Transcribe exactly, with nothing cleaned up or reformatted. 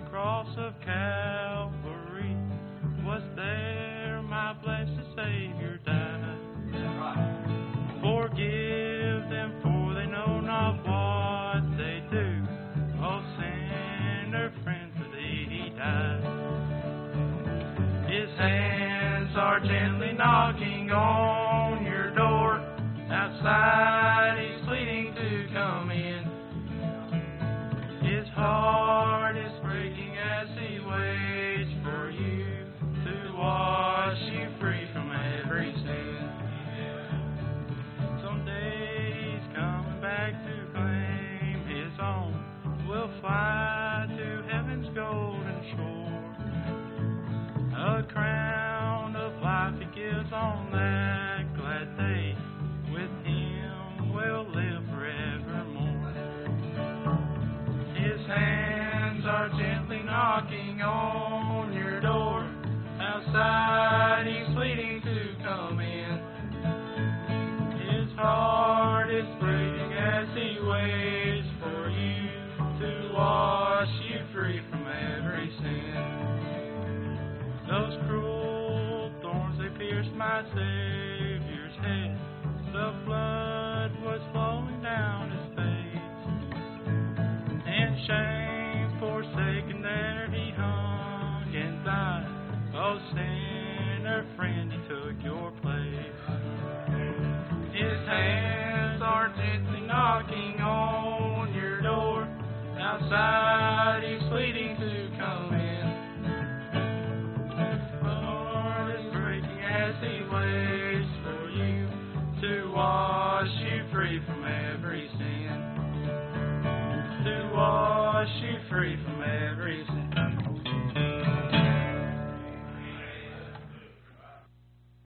cross of Calvary was there my blessed Savior died. Forgive them, for they know not what they do. Oh, sinner friend, for thee he died. His hands are gently knocking on your door. Outside he's pleading to come in. His heart is breaking as he waits for you to wash you free from every sin. Someday he's coming back to claim his own. We'll fly to heaven's golden shore. A crown of life he gives on that glad day. With him we'll live forevermore. His hands are gently knocking on your door. Outside he's pleading to come in. His heart is breaking as he waits for you to wash you free from every sin. Those cruel thorns, they pierced my Savior's head. The blood was flowing down his face. In shame forsaken there he hung and died. Oh, sinner friend, he took your place. His hands are gently knocking on your door. Outside he's pleading to come in. Heart is breaking as he waits for you to wash you free from every sin. To wash you free from every